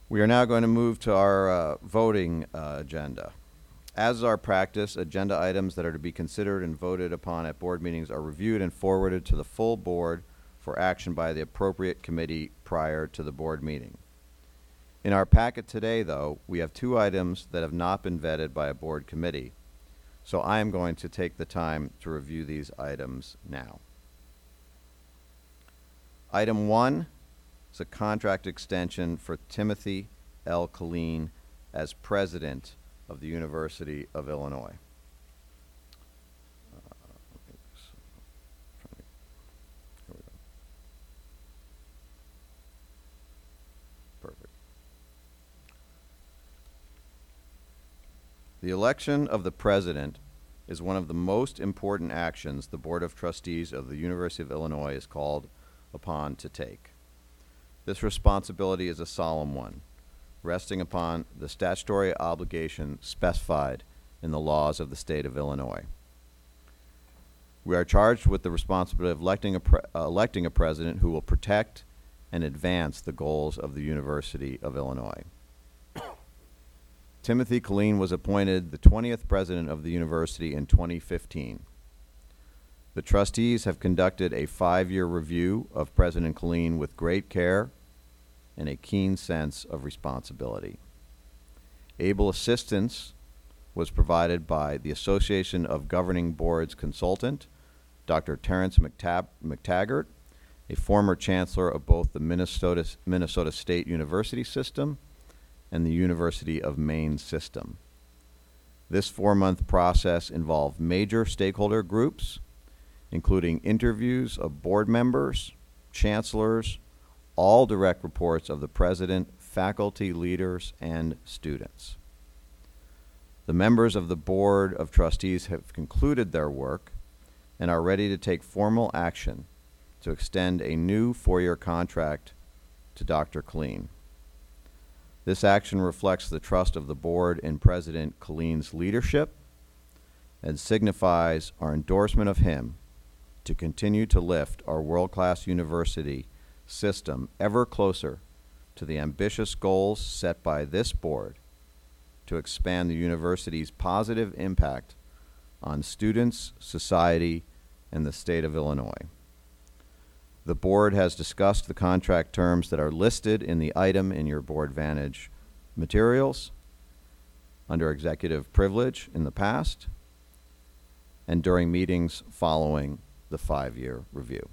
We are now going to move to our voting agenda. As is our practice, agenda items that are to be considered and voted upon at board meetings are reviewed and forwarded to the full board for action by the appropriate committee prior to the board meeting. In our packet today, though, we have two items that have not been vetted by a board committee, so I am going to take the time to review these items now. Item 1 is a contract extension for Timothy L. Killeen as president of the University of Illinois. Here we go. Perfect. The election of the president is one of the most important actions the Board of Trustees of the University of Illinois is called upon to take. This responsibility is a solemn one, resting upon the statutory obligation specified in the laws of the state of Illinois. We are charged with the responsibility of electing a president who will protect and advance the goals of the University of Illinois. Timothy Killeen was appointed the 20th president of the university in 2015. The trustees have conducted a 5-year review of President Killeen with great care and a keen sense of responsibility. Able assistance was provided by the Association of Governing Boards consultant, Dr. Terrence McTaggart, a former chancellor of both the Minnesota State University system and the University of Maine system. This 4-month process involved major stakeholder groups, including interviews of board members, chancellors, all direct reports of the president, faculty, leaders, and students. The members of the Board of Trustees have concluded their work and are ready to take formal action to extend a new 4-year contract to Dr. Killeen. This action reflects the trust of the board in President Killeen's leadership and signifies our endorsement of him to continue to lift our world-class university system ever closer to the ambitious goals set by this board to expand the university's positive impact on students, society, and the state of Illinois. The board has discussed the contract terms that are listed in the item in your Board Vantage materials under executive privilege in the past and during meetings following the 5-year review.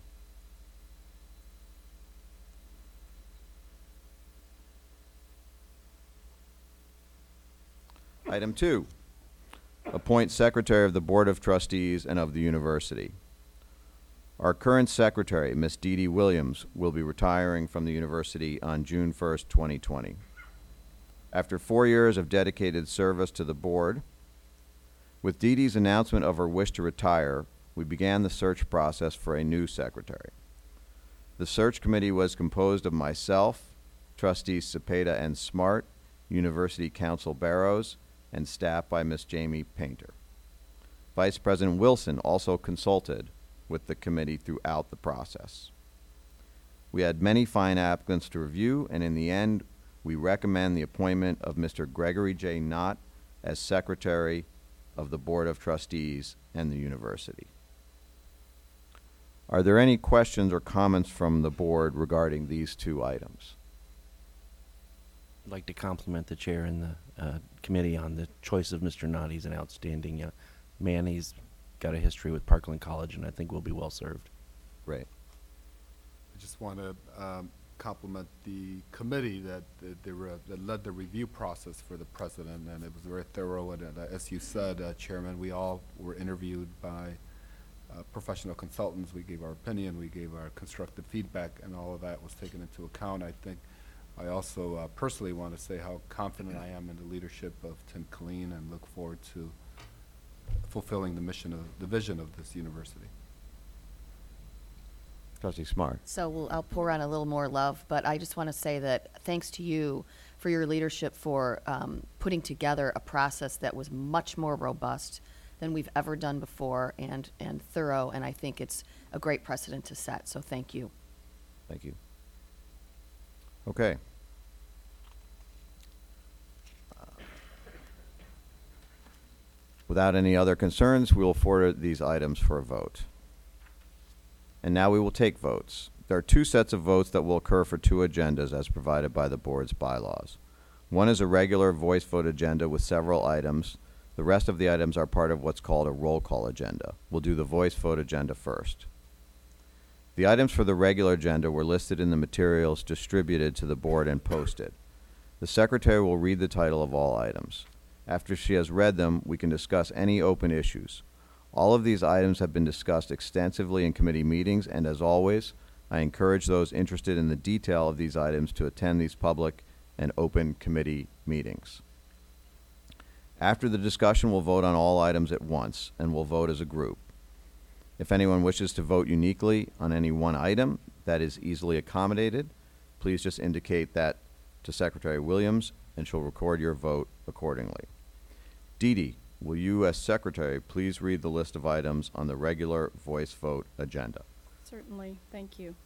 Item 2, appoint secretary of the Board of Trustees and of the university. Our current secretary, Ms. Dee Dee Williams, will be retiring from the university on June 1st, 2020. After 4 years of dedicated service to the board, with Dee Dee's announcement of her wish to retire, we began the search process for a new secretary. The search committee was composed of myself, trustees Cepeda and Smart, University Counsel Barrows, and staff by Ms. Jamie Painter. Vice President Wilson also consulted with the committee throughout the process. We had many fine applicants to review, and in the end, we recommend the appointment of Mr. Gregory J. Knott as Secretary of the Board of Trustees and the University. Are there any questions or comments from the board regarding these two items? I'd like to compliment the chair and the committee on the choice of Mr. Knott. He's an outstanding man. He's got a history with Parkland College, and I think will be well served. Great. I just want to compliment the committee that led the review process for the president, and it was very thorough. And as you said, Chairman, we all were interviewed by professional consultants. We gave our opinion, we gave our constructive feedback, and all of that was taken into account. I think I also personally want to say how confident I am in the leadership of Tim Killeen and look forward to fulfilling the mission of the vision of this university. Trustee Smart. So I'll pour on a little more love, but I just want to say that thanks to you for your leadership for putting together a process that was much more robust than we've ever done before and thorough, and I think it's a great precedent to set, so thank you. Thank you. Okay. Without any other concerns, we will forward these items for a vote. And now we will take votes. There are two sets of votes that will occur for two agendas as provided by the board's bylaws. One is a regular voice vote agenda with several items. The rest of the items are part of what's called a roll call agenda. We'll do the voice vote agenda first. The items for the regular agenda were listed in the materials distributed to the board and posted. The secretary will read the title of all items. After she has read them, we can discuss any open issues. All of these items have been discussed extensively in committee meetings, and as always, I encourage those interested in the detail of these items to attend these public and open committee meetings. After the discussion, we'll vote on all items at once, and we'll vote as a group. If anyone wishes to vote uniquely on any one item that is easily accommodated, please just indicate that to Secretary Williams, and she'll record your vote accordingly. Dee Dee, will you, as Secretary, please read the list of items on the regular voice vote agenda? Certainly, thank you.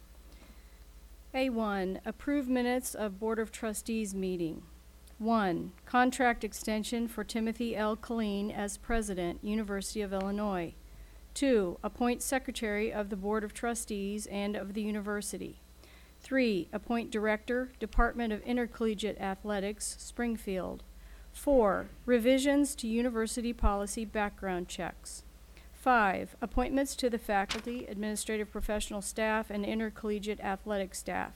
A1, approve minutes of Board of Trustees meeting. 1, contract extension for Timothy L. Killeen as President, University of Illinois. 2, appoint Secretary of the Board of Trustees and of the University. 3, appoint Director, Department of Intercollegiate Athletics, Springfield. 4, revisions to university policy background checks. 5, appointments to the faculty, administrative professional staff, and intercollegiate athletic staff.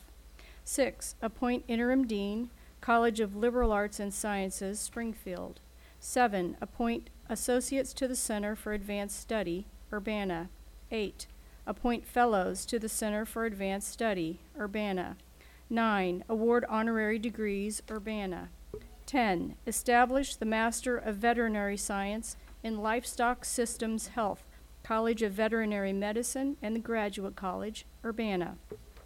6, appoint interim dean, College of Liberal Arts and Sciences, Springfield. 7, appoint associates to the Center for Advanced Study, Urbana. 8, appoint fellows to the Center for Advanced Study, Urbana. 9, award honorary degrees, Urbana. 10, establish the Master of Veterinary Science in Livestock Systems Health, College of Veterinary Medicine and the Graduate College, Urbana.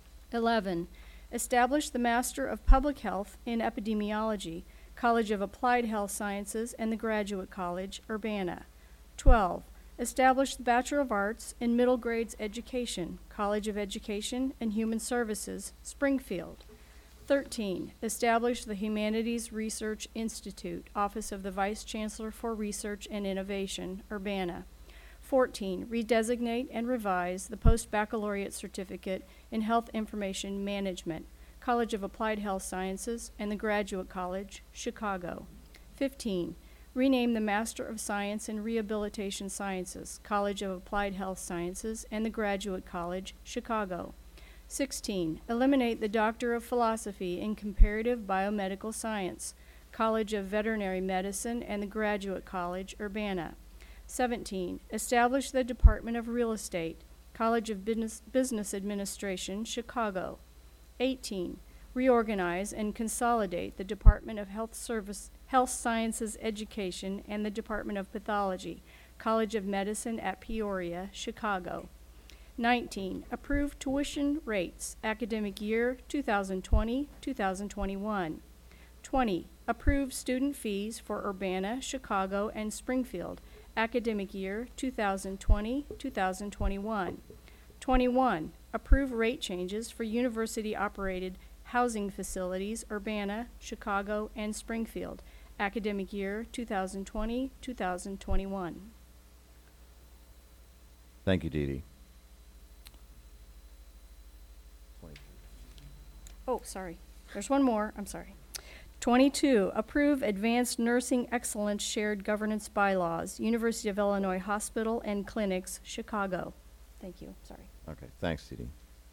11, establish the Master of Public Health in Epidemiology, College of Applied Health Sciences and the Graduate College, Urbana. 12, establish the Bachelor of Arts in Middle Grades Education, College of Education and Human Services, Springfield. 13, establish the Humanities Research Institute, Office of the Vice Chancellor for Research and Innovation, Urbana. 14, redesignate and revise the Post-Baccalaureate Certificate in Health Information Management, College of Applied Health Sciences and the Graduate College, Chicago. 15, rename the Master of Science in Rehabilitation Sciences, College of Applied Health Sciences and the Graduate College, Chicago. 16, eliminate the Doctor of Philosophy in Comparative Biomedical Science, College of Veterinary Medicine and the Graduate College, Urbana. 17, establish the Department of Real Estate, College of Business Administration, Chicago. 18, reorganize and consolidate the Department of Health Sciences Education and the Department of Pathology, College of Medicine at Peoria, Chicago. 19, approve tuition rates, academic year 2020-2021. 20, approve student fees for Urbana, Chicago, and Springfield, academic year 2020-2021. 21, approve rate changes for university-operated housing facilities, Urbana, Chicago, and Springfield, academic year 2020-2021. Thank you, Dee Dee. Oh, sorry. There's one more. I'm sorry. 22, approve Advanced Nursing Excellence Shared Governance Bylaws, University of Illinois Hospital and Clinics, Chicago. Thank you. Sorry. Okay, thanks, Dee Dee.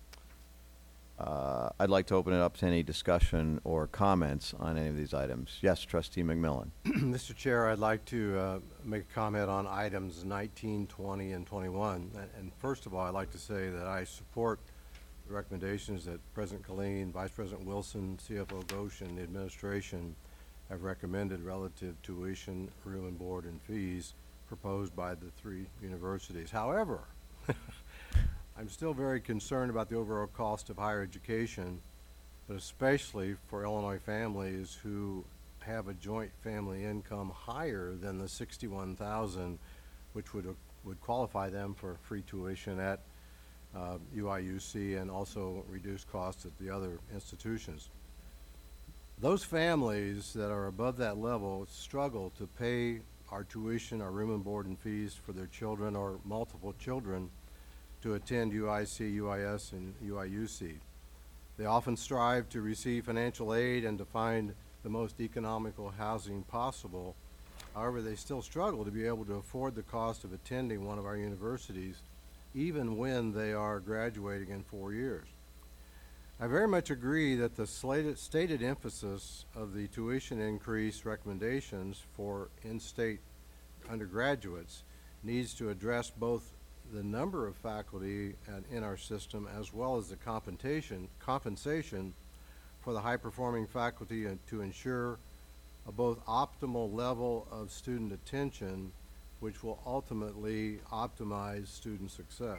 I'd like to open it up to any discussion or comments on any of these items. Yes, Trustee McMillan. Mr. Chair, I'd like to make a comment on items 19, 20, and 21. And first of all, I'd like to say that I support the recommendations that President Killeen, Vice President Wilson, CFO Ghosh, and the administration have recommended relative to tuition, room and board, and fees proposed by the three universities. However, I'm still very concerned about the overall cost of higher education, but especially for Illinois families who have a joint family income higher than the $61,000, which would qualify them for free tuition at UIUC and also reduced costs at the other institutions. Those families that are above that level struggle to pay our tuition, our room and board and fees for their children or multiple children to attend UIC, UIS, and UIUC. They often strive to receive financial aid and to find the most economical housing possible. However, they still struggle to be able to afford the cost of attending one of our universities, even when they are graduating in 4 years. I very much agree that the stated emphasis of the tuition increase recommendations for in-state undergraduates needs to address both the number of faculty in our system as well as the compensation for the high-performing faculty and to ensure a both optimal level of student attention, which will ultimately optimize student success.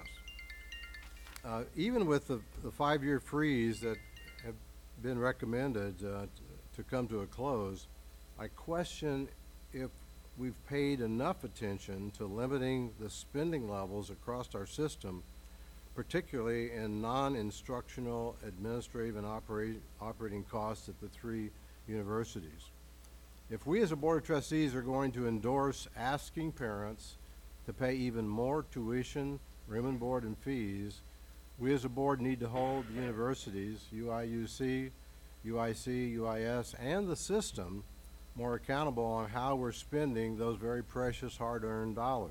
Even with the 5-year freeze that have been recommended to come to a close, I question if we've paid enough attention to limiting the spending levels across our system, particularly in non-instructional, administrative, and operating costs at the 3 universities. If we as a Board of Trustees are going to endorse asking parents to pay even more tuition, room and board, and fees, we as a board need to hold the universities, UIUC, UIC, UIS, and the system more accountable on how we're spending those very precious hard-earned dollars.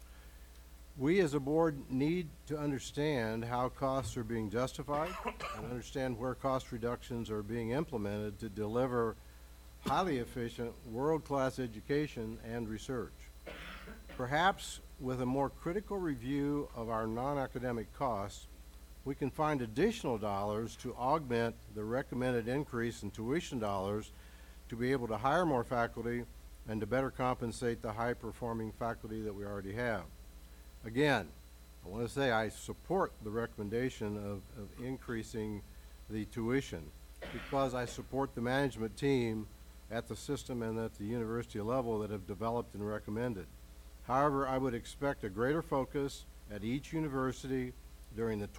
We as a board need to understand how costs are being justified and understand where cost reductions are being implemented to deliver highly efficient, world-class education and research. Perhaps with a more critical review of our non-academic costs, we can find additional dollars to augment the recommended increase in tuition dollars to be able to hire more faculty and to better compensate the high-performing faculty that we already have. Again, I want to say I support the recommendation of increasing the tuition because I support the management team at the system and at the university level that have developed and recommended. However, I would expect a greater focus at each university during the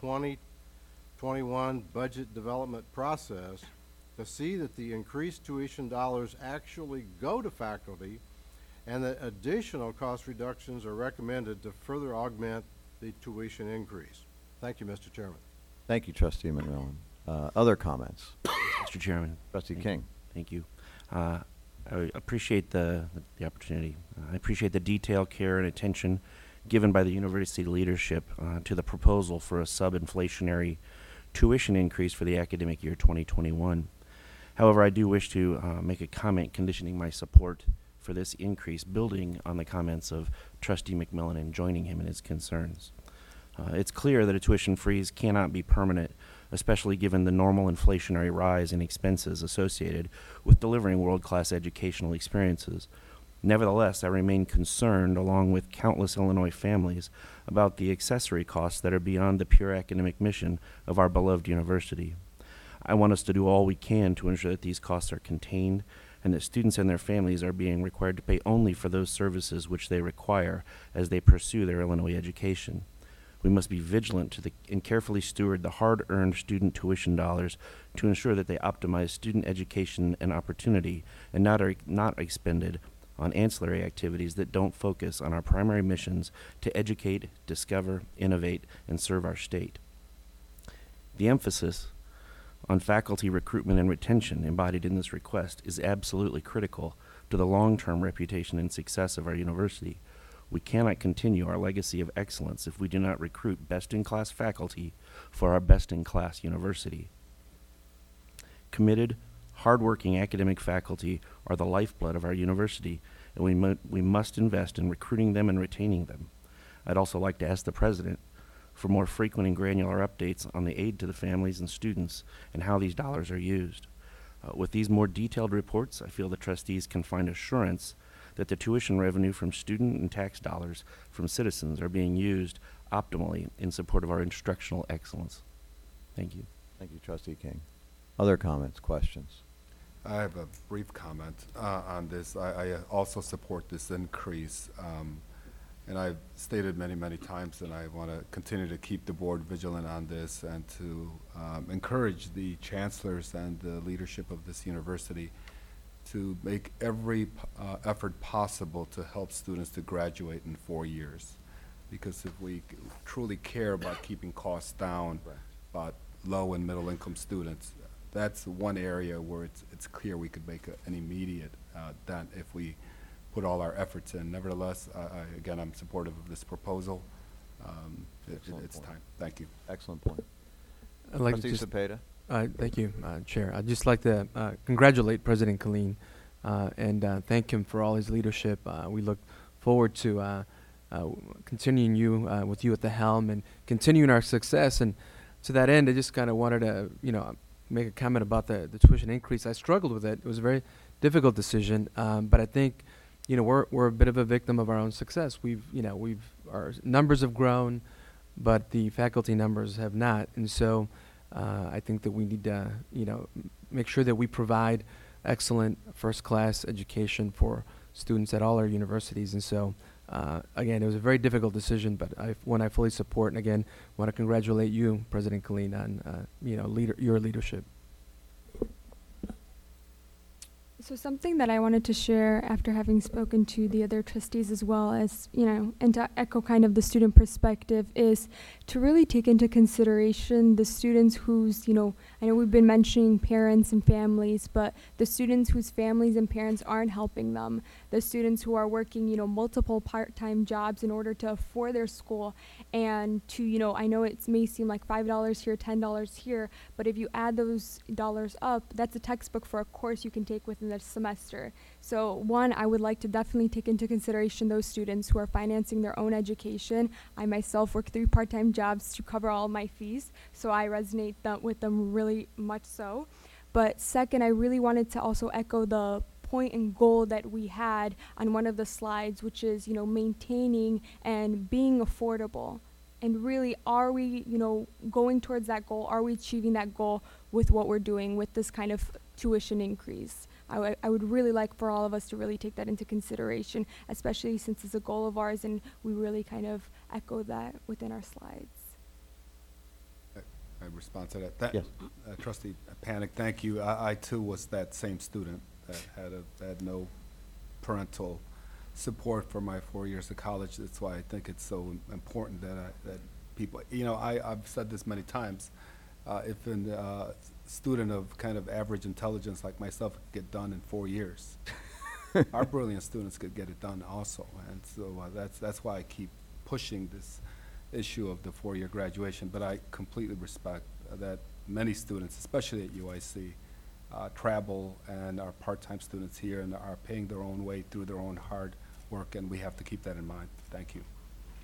2021 budget development process to see that the increased tuition dollars actually go to faculty and that additional cost reductions are recommended to further augment the tuition increase. Thank you, Mr. Chairman. Thank you, Trustee McMillan. Other comments? Mr. Chairman. Trustee King. Thank you. I appreciate the opportunity. I appreciate the detail, care, and attention given by the university leadership to the proposal for a sub-inflationary tuition increase for the academic year 2021. However, I do wish to make a comment conditioning my support for this increase, building on the comments of Trustee McMillan and joining him in his concerns. It's clear that a tuition freeze cannot be permanent, especially given the normal inflationary rise in expenses associated with delivering world-class educational experiences. Nevertheless, I remain concerned, along with countless Illinois families, about the accessory costs that are beyond the pure academic mission of our beloved university. I want us to do all we can to ensure that these costs are contained and that students and their families are being required to pay only for those services which they require as they pursue their Illinois education. We must be vigilant and carefully steward the hard-earned student tuition dollars to ensure that they optimize student education and opportunity and not expended on ancillary activities that don't focus on our primary missions to educate, discover, innovate, and serve our state. The emphasis on faculty recruitment and retention embodied in this request is absolutely critical to the long-term reputation and success of our university. We cannot continue our legacy of excellence if we do not recruit best-in-class faculty for our best-in-class university. Committed, hardworking academic faculty are the lifeblood of our university, and we must invest in recruiting them and retaining them. I'd also like to ask the President for more frequent and granular updates on the aid to the families and students and how these dollars are used. With these more detailed reports, I feel the trustees can find assurance that the tuition revenue from student and tax dollars from citizens are being used optimally in support of our instructional excellence. Thank you. Thank you, Trustee King. Other comments, questions? I have a brief comment on this. I also support this increase. And I've stated many, many times, and I want to continue to keep the board vigilant on this and to encourage the chancellors and the leadership of this university to make every effort possible to help students to graduate in 4 years. Because if we truly care about keeping costs down, about low and middle income students, that's one area where it's clear we could make an immediate dent if we put all our efforts in. Nevertheless, again, I'm supportive of this proposal. Excellent It's point. time. Thank you. Excellent point. I'd like to Trustee just, Cepeda? thank you, Chair. I'd just like to congratulate President Killeen and thank him for all his leadership. We look forward to continuing with you at the helm and continuing our success. And to that end, I just kind of wanted to, make a comment about the tuition increase. I struggled with it. It was a very difficult decision, but I think, we're a bit of a victim of our own success. Our numbers have grown, but the faculty numbers have not. And so I think that we need to, make sure that we provide excellent first-class education for students at all our universities. And so, again, it was a very difficult decision, but one I fully support. And again, want to congratulate you, President Killeen, on your leadership. So something that I wanted to share after having spoken to the other trustees as well as, and to echo kind of the student perspective is to really take into consideration the students whose, I know we've been mentioning parents and families, but the students whose families and parents aren't helping them, the students who are working, multiple part-time jobs in order to afford their school and to, I know it may seem like $5 here, $10 here, but if you add those dollars up, that's a textbook for a course you can take within the semester. So one, I would like to definitely take into consideration those students who are financing their own education. I myself work 3 part-time jobs to cover all my fees, so I resonate with them really much so. But second, I really wanted to also echo the point and goal that we had on one of the slides, which is, maintaining and being affordable. And really, are we, going towards that goal? Are we achieving that goal with what we're doing with this kind of tuition increase? I would really like for all of us to really take that into consideration, especially since it's a goal of ours and we really kind of echo that within our slides. I respond to that. Yes. Trustee Panic, thank you. I too was that same student that had no parental support for my 4 years of college. That's why I think it's so important that people, I've said this many times, if a student of kind of average intelligence like myself could get done in 4 years, our brilliant students could get it done also. And so that's why I keep pushing this issue of the 4-year graduation. But I completely respect that many students, especially at UIC, travel and are part-time students here and are paying their own way through their own hard work, and we have to keep that in mind. Thank you.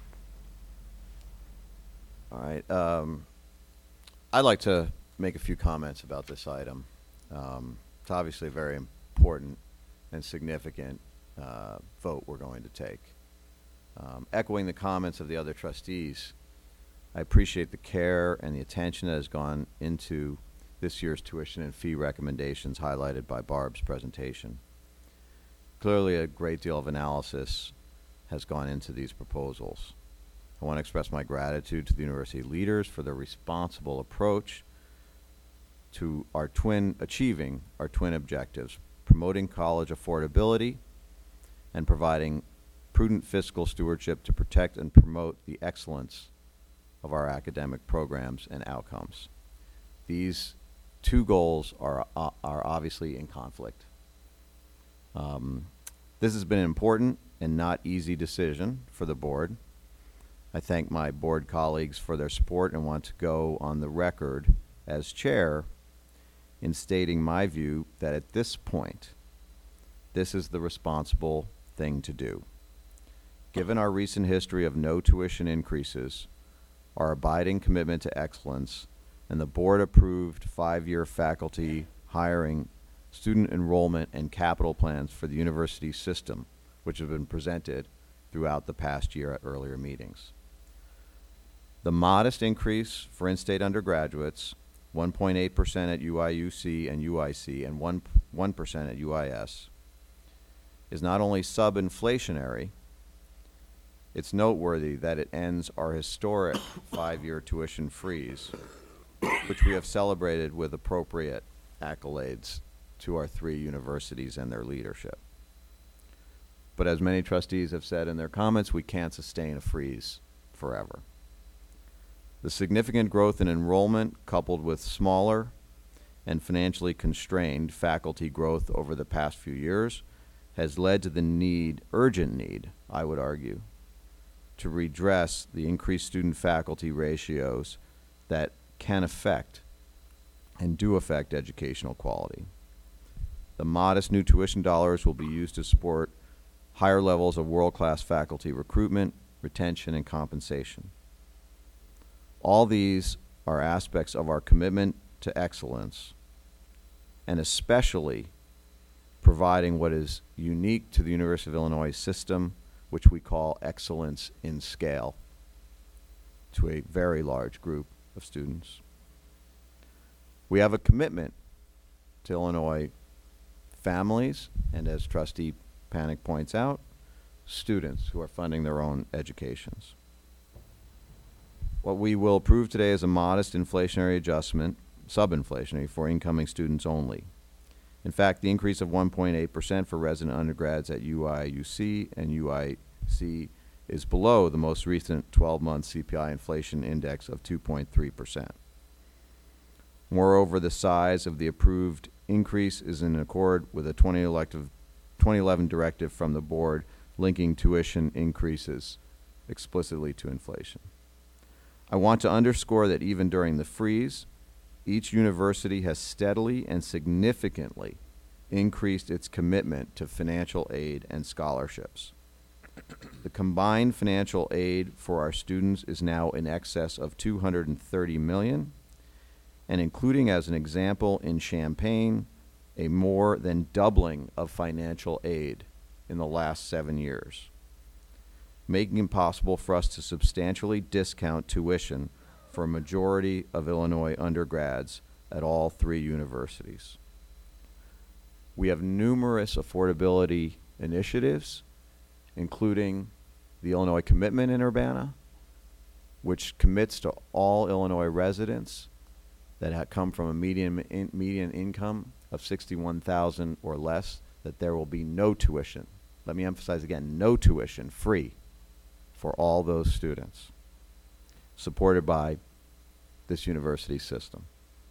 All right. I'd like to make a few comments about this item. It's obviously a very important and significant vote we're going to take. Echoing the comments of the other trustees, I appreciate the care and the attention that has gone into this year's tuition and fee recommendations highlighted by Barb's presentation. Clearly, a great deal of analysis has gone into these proposals. I want to express my gratitude to the university leaders for their responsible approach to achieving our twin objectives, promoting college affordability and providing prudent fiscal stewardship to protect and promote the excellence of our academic programs and outcomes. These two goals are obviously in conflict. This has been an important and not easy decision for the board. I thank my board colleagues for their support and want to go on the record as chair in stating my view that at this point, this is the responsible thing to do. Given our recent history of no tuition increases, our abiding commitment to excellence, and the board-approved 5-year faculty hiring, student enrollment, and capital plans for the university system, which have been presented throughout the past year at earlier meetings. The modest increase for in-state undergraduates, 1.8% at UIUC and UIC and 1% at UIS, is not only sub-inflationary, it's noteworthy that it ends our historic 5-year tuition freeze, which we have celebrated with appropriate accolades to our 3 universities and their leadership. But as many trustees have said in their comments, we can't sustain a freeze forever. The significant growth in enrollment, coupled with smaller and financially constrained faculty growth over the past few years, has led to the need, urgent need, I would argue, to redress the increased student-faculty ratios that can affect and do affect educational quality. The modest new tuition dollars will be used to support higher levels of world-class faculty recruitment, retention, and compensation. All these are aspects of our commitment to excellence, and especially providing what is unique to the University of Illinois system, which we call excellence in scale, to a very large group of students. We have a commitment to Illinois families, and as Trustee Panic points out, students who are funding their own educations. What we will approve today is a modest inflationary adjustment, sub-inflationary, for incoming students only. In fact, the increase of 1.8% for resident undergrads at UIUC and UIC is below the most recent 12-month CPI inflation index of 2.3%. Moreover, the size of the approved increase is in accord with a 2011 directive from the board linking tuition increases explicitly to inflation. I want to underscore that even during the freeze, each university has steadily and significantly increased its commitment to financial aid and scholarships. The combined financial aid for our students is now in excess of $230 million, and including as an example in Champaign, a more than doubling of financial aid in the last 7 years, making it possible for us to substantially discount tuition for a majority of Illinois undergrads at all 3 universities. We have numerous affordability initiatives, including the Illinois Commitment in Urbana, which commits to all Illinois residents that come from a median income of $61,000 or less, that there will be no tuition. Let me emphasize again, no tuition, free for all those students, supported by this university system.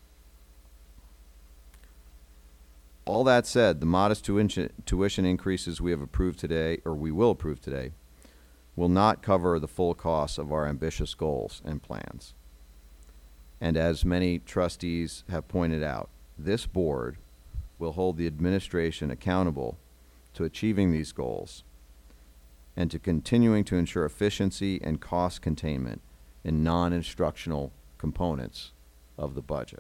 All that said, the modest tuition increases we have approved today, or we will approve today, will not cover the full costs of our ambitious goals and plans. And as many trustees have pointed out, this board will hold the administration accountable to achieving these goals and to continuing to ensure efficiency and cost containment in non-instructional components of the budget.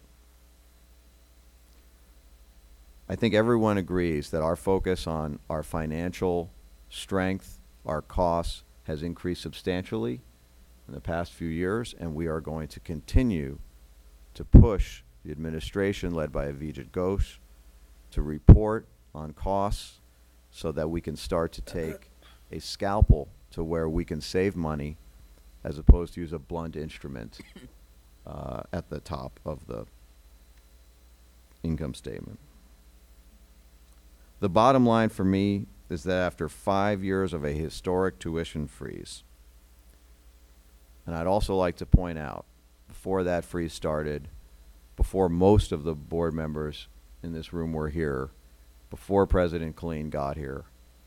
I think everyone agrees that our focus on our financial strength, our costs, has increased substantially in the past few years, and we are going to continue to push the administration led by Avijit Ghosh to report on costs so that we can start to take a scalpel to where we can save money as opposed to use a blunt instrument at the top of the income statement. The bottom line for me is that after 5 years of a historic tuition freeze, and I'd also like to point out, before that freeze started, before most of the board members in this room were here, before President Killeen got here,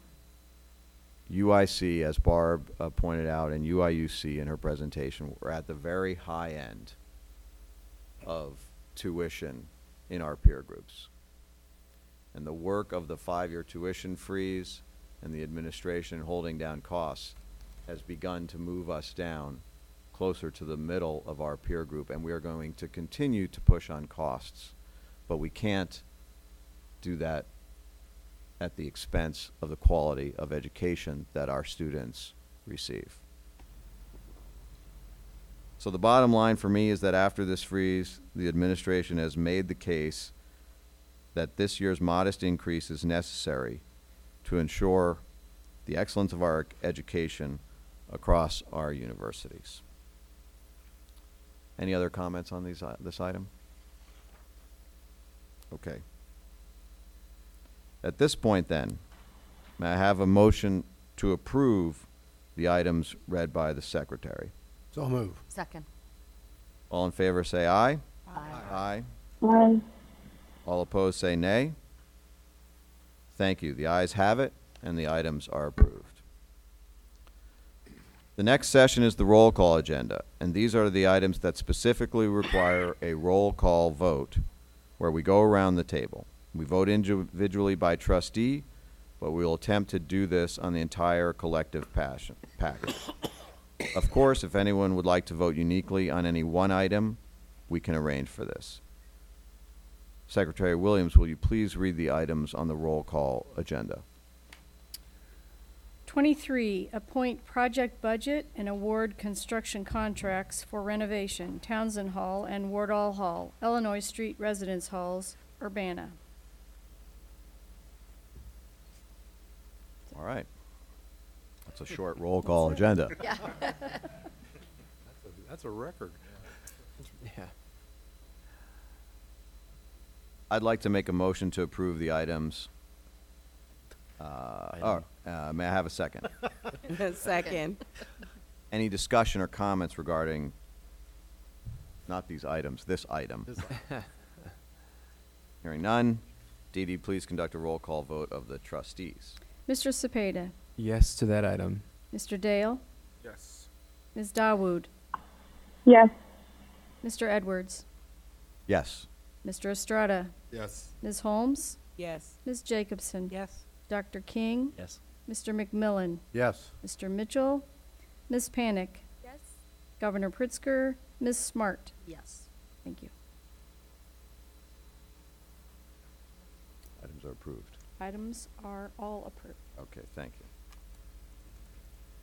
UIC, as Barb pointed out, and UIUC in her presentation, were at the very high end of tuition in our peer groups. And the work of the 5-year tuition freeze and the administration holding down costs has begun to move us down closer to the middle of our peer group, and we are going to continue to push on costs, but we can't do that at the expense of the quality of education that our students receive. So the bottom line for me is that after this freeze, the administration has made the case that this year's modest increase is necessary to ensure the excellence of our education across our universities. Any other comments on this item? Okay. At this point then, may I have a motion to approve the items read by the secretary? So move. Second. All in favor say aye. Aye. Aye. All opposed say nay. Thank you. The ayes have it, and the items are approved. The next session is the roll call agenda, and these are the items that specifically require a roll call vote, where we go around the table. We vote individually by trustee, but we will attempt to do this on the entire collective package. Of course, if anyone would like to vote uniquely on any one item, we can arrange for this. Secretary Williams, will you please read the items on the roll call agenda? 23, appoint project budget and award construction contracts for renovation, Townsend Hall and Wardall Hall, Illinois Street Residence Halls, Urbana. All right. That's a short roll call agenda. Yeah. That's a record. Yeah. I'd like to make a motion to approve the items. May I have a second? Second. Any discussion or comments regarding, not these items, this item? Hearing none. Dee Dee, please conduct a roll call vote of the trustees. Mr. Cepeda, Yes to that item. Mr. Dale, Yes. Ms. Dawood, Yes. Mr. Edwards, Yes. Mr. Estrada, Yes. Ms. Holmes, Yes. Ms. Jacobson, Yes. Dr. King, Yes. Mr. McMillan, Yes. Mr. Mitchell, Ms. Panic, Yes. Governor Pritzker, Ms. Smart. Yes. Thank you. Items are approved. Items are all approved. Okay, thank you.